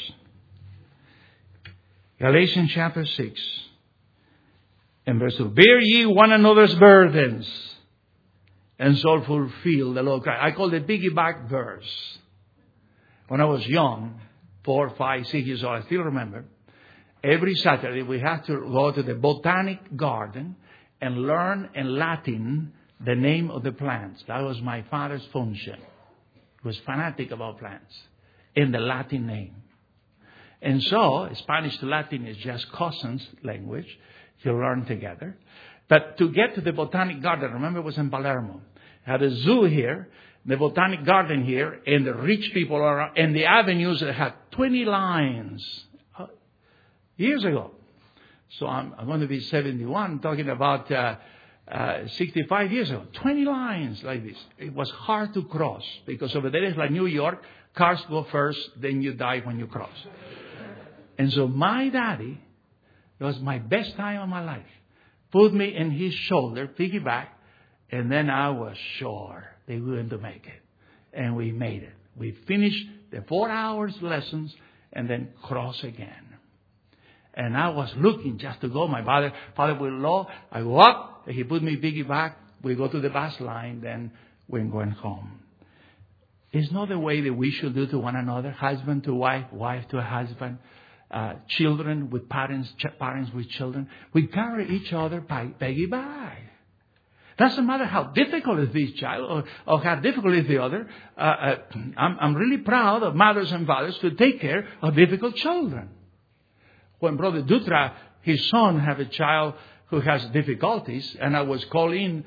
Galatians chapter 6 and verse 2. Bear ye one another's burdens, and so fulfill the law of Christ. I call it piggyback verse. When I was young, 4, 5, 6 years old, I still remember, every Saturday we had to go to the botanic garden and learn in Latin the name of the plants. That was my father's function. He was fanatic about plants in the Latin name. And so, Spanish to Latin is just cousins language. You learn together. But to get to the botanic garden, remember it was in Palermo. Had a zoo here, the botanic garden here, and the rich people around, and the avenues that had 20 lines years ago. So I'm going to be 71, talking about 65 years ago. 20 lines like this. It was hard to cross because over there is like New York. Cars go first, then you die when you cross. And so my daddy, it was my best time of my life, put me in his shoulder, piggyback, and then I was sure they were going to make it. And we made it. We finished the 4 hours lessons and then cross again. And I was looking just to go. My father will law. I go up. He put me piggyback. We go to the bus line. Then we went home. It's not the way that we should do to one another. Husband to wife, wife to husband, children with parents, parents with children. We carry each other by piggyback. Doesn't matter how difficult is this child or how difficult is the other. I'm really proud of mothers and fathers to take care of difficult children. When Brother Dutra, his son, had a child who has difficulties, and I was called in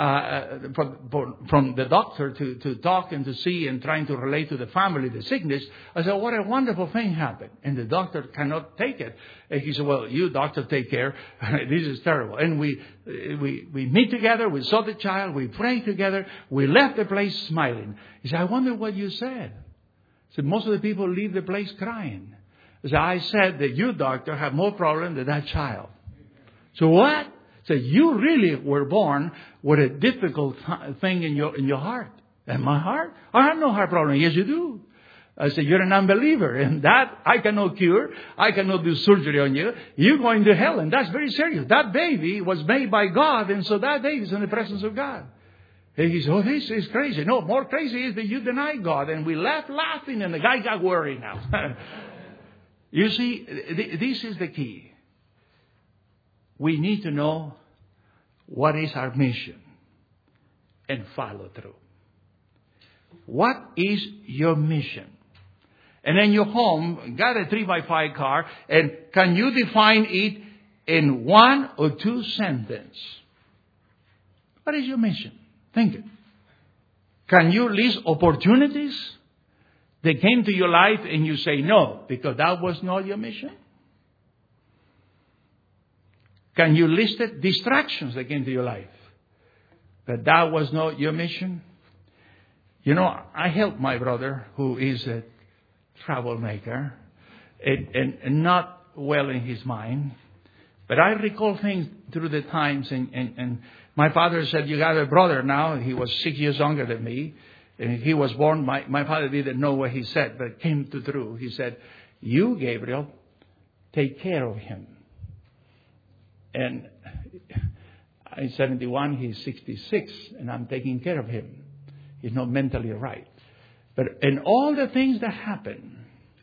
from the doctor to talk and to see and trying to relate to the family the sickness, I said, what a wonderful thing happened. And the doctor cannot take it. And he said, well, you doctor take care. This is terrible. And we meet together. We saw the child. We prayed together. We left the place smiling. He said, I wonder what you said. I said, most of the people leave the place crying. So I said that you, doctor, have more problem than that child. So what? So you really were born with a difficult thing in your heart. And my heart? I have no heart problem. Yes, you do. I said, you're an unbeliever. And that I cannot cure. I cannot do surgery on you. You're going to hell. And that's very serious. That baby was made by God. And so that baby is in the presence of God. And he said, oh, this is crazy. No, more crazy is that you deny God. And we laughed laughing. And the guy got worried now. You see, this is the key. We need to know what is our mission and follow through. What is your mission? And then you're home, got a 3x5 car, and can you define it in 1 or 2 sentences? What is your mission? Think it. Can you list opportunities that came to your life and you say no, because that was not your mission? Can you list distractions that came to your life, but that was not your mission? You know, I helped my brother, who is a troublemaker and not well in his mind. But I recall things through the times, and my father said, you got a brother now. He was 6 years younger than me. And he was born, my father didn't know what he said, but it came to true. He said, you, Gabriel, take care of him. And in 71, he's 66, and I'm taking care of him. He's not mentally right. But in all the things that happen,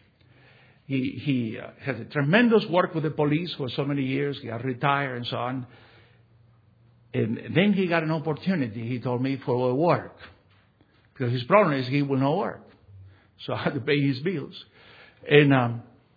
he has a tremendous work with the police for so many years. He got retired and so on. And then he got an opportunity, he told me, for work. Because his problem is he will not work. So I had to pay his bills. And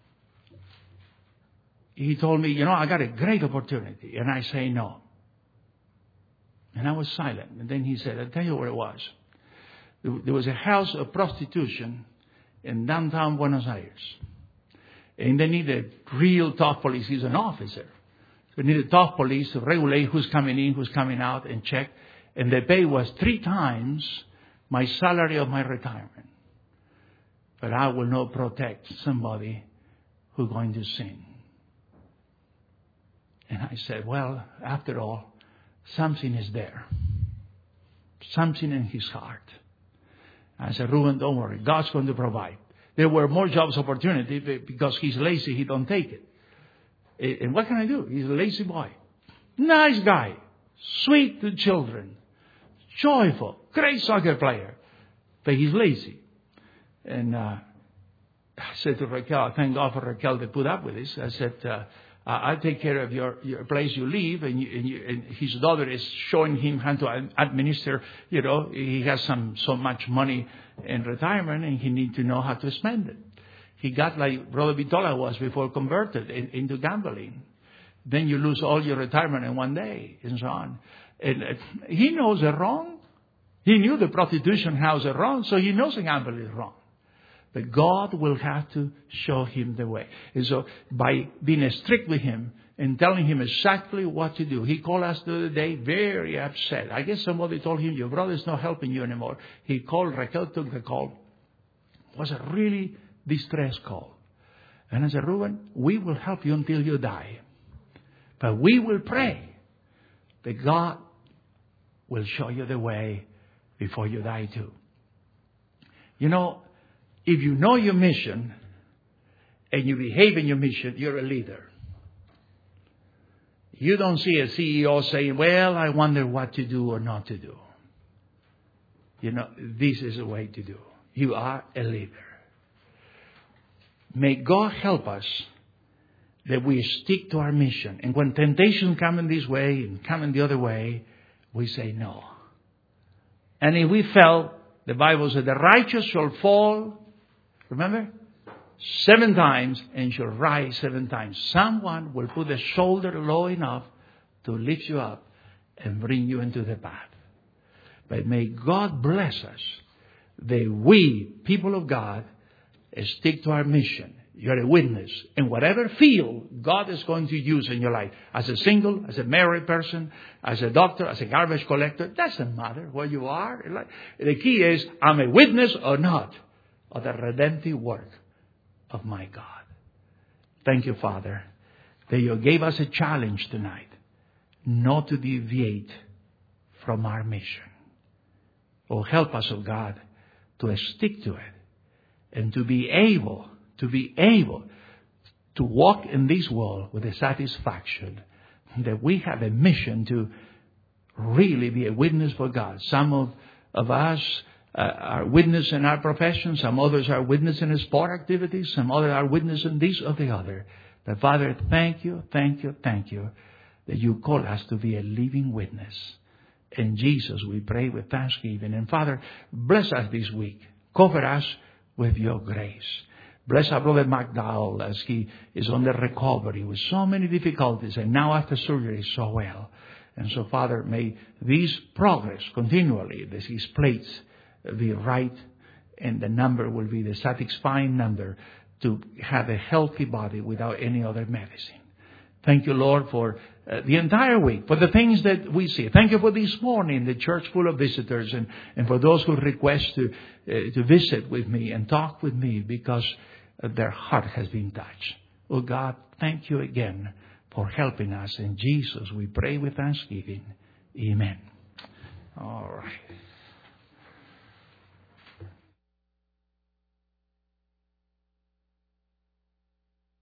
he told me, you know, I got a great opportunity. And I say no. And I was silent. And then he said, I'll tell you where it was. There was a house of prostitution in downtown Buenos Aires. And they needed real tough police. He's an officer. They needed tough police to regulate who's coming in, who's coming out, and check. And the pay was 3 times my salary of my retirement. But I will not protect somebody who's going to sin. And I said, well, after all, something is there. Something in his heart. I said, Reuben, don't worry. God's going to provide. There were more jobs opportunity because he's lazy. He don't take it. And what can I do? He's a lazy boy. Nice guy. Sweet to children. Joyful. Great soccer player. But he's lazy. And I said to Raquel, thank God for Raquel to put up with this. I said, I'll take care of your place you live. And his daughter is showing him how to administer. You know, he has so much money in retirement and he needs to know how to spend it. He got like Brother Vitola was before converted into gambling. Then you lose all your retirement in one day and so on. And he knows it wrong. He knew the prostitution house is wrong, so he knows the gambling is wrong. But God will have to show him the way. And so by being strict with him and telling him exactly what to do, he called us the other day very upset. I guess somebody told him, your brother's not helping you anymore. He called, Raquel took the call. It was a really distress call. And I said, Reuben, we will help you until you die. But we will pray that God will show you the way before you die too. You know, if you know your mission and you behave in your mission, you're a leader. You don't see a CEO saying, well, I wonder what to do or not to do. You know, this is a way to do. You are a leader. May God help us that we stick to our mission. And when temptation comes in this way and comes in the other way, we say no. And if we fell, the Bible said, the righteous shall fall, remember, 7 times and shall rise 7 times. Someone will put the shoulder low enough to lift you up and bring you into the path. But may God bless us that we, people of God, stick to our mission. You're a witness in whatever field God is going to use in your life. As a single, as a married person, as a doctor, as a garbage collector. Doesn't matter where you are. The key is, I'm a witness or not of the redemptive work of my God. Thank you, Father, that you gave us a challenge tonight not to deviate from our mission. Oh, help us, oh God, to stick to it and to be able to walk in this world with the satisfaction that we have a mission to really be a witness for God. Some of us are witness in our profession. Some others are witness in sport activities. Some others are witness in this or the other. But Father, thank you that you call us to be a living witness. In Jesus, we pray with thanksgiving. And Father, bless us this week. Cover us with your grace. Bless our brother McDowell as he is on the recovery with so many difficulties, and now after surgery so well. And so, Father, may this progress continually, that his plates be right, and the number will be the satisfying number to have a healthy body without any other medicine. Thank you, Lord, for the entire week, for the things that we see. Thank you for this morning, the church full of visitors, and for those who request to visit with me and talk with me because their heart has been touched. Oh God, thank you again for helping us. In Jesus, we pray with thanksgiving. Amen. All right.